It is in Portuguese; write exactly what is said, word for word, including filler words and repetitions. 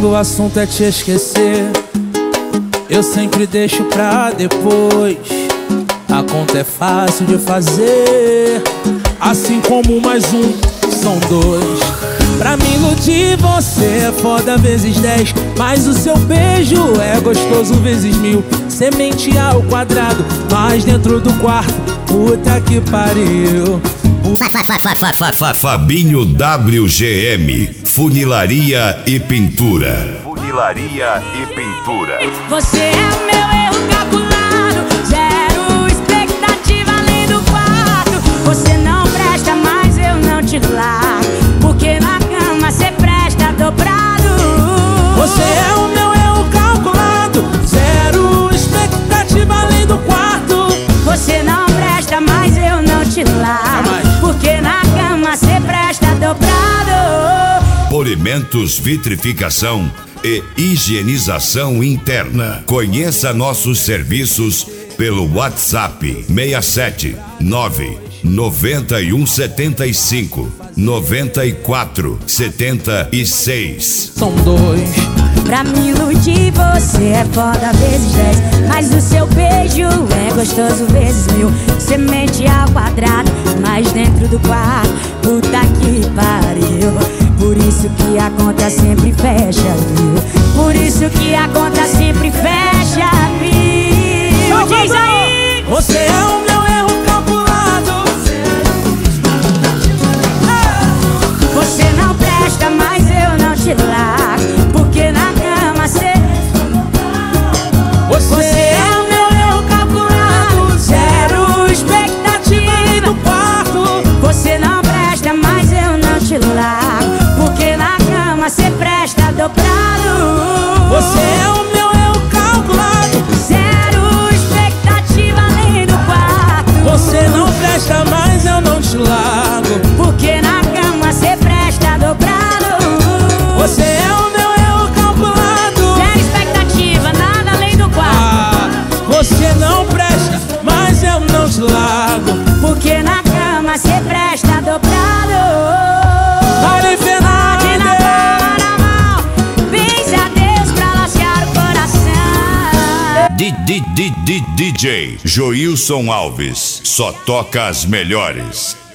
o assunto é te esquecer, eu sempre deixo pra depois. A conta é fácil de fazer, assim como mais um são dois. Pra me iludir você é foda vezes dez, mas o seu beijo é gostoso vezes mil. Semente ao quadrado, mas dentro do quarto, puta que pariu. Fabinho W G M, funilaria e pintura. Funilaria e pintura. Você é o meu erro calculado, zero expectativa além do quarto. Você não presta, mas eu não te largo, porque na cama cê presta dobrado. Você é o meu erro calculado, zero expectativa além do quarto. Você não presta, mas eu não te largo, porque na cama cê presta dobrado. Polimentos, vitrificação e higienização interna. Conheça nossos serviços pelo WhatsApp seis sete nove nove um sete cinco nove quatro sete seis. São dois. Pra me iludir você é foda vezes dez, mas o seu beijo é gostoso vezes mil. Semente ao quadrado, mas dentro do quarto, puta que pariu. Por isso que a conta sempre fecha, viu? Por isso que a conta sempre fecha, viu? Diz aí! Você é o meu erro calculado. Você não presta, mas eu não te largo, porque na cama cê... Você é o meu erro calculado, zero expectativa do quarto. Você não presta, mas eu não te largo, porque na cama cê presta dobrado. Você é o meu erro calculado, zero expectativa além do quarto. você não presta, mas eu não te largo, porque na cama cê presta dobrado. você é o meu erro calculado, zero expectativa, nada além do quarto. ah, você não presta, mas eu não te largo, porque na cama cê presta dobrado. Vale Fernandes, na mão, benze a Deus pra lacear o coração. D D D D DJ Joilson Alves, só toca as melhores.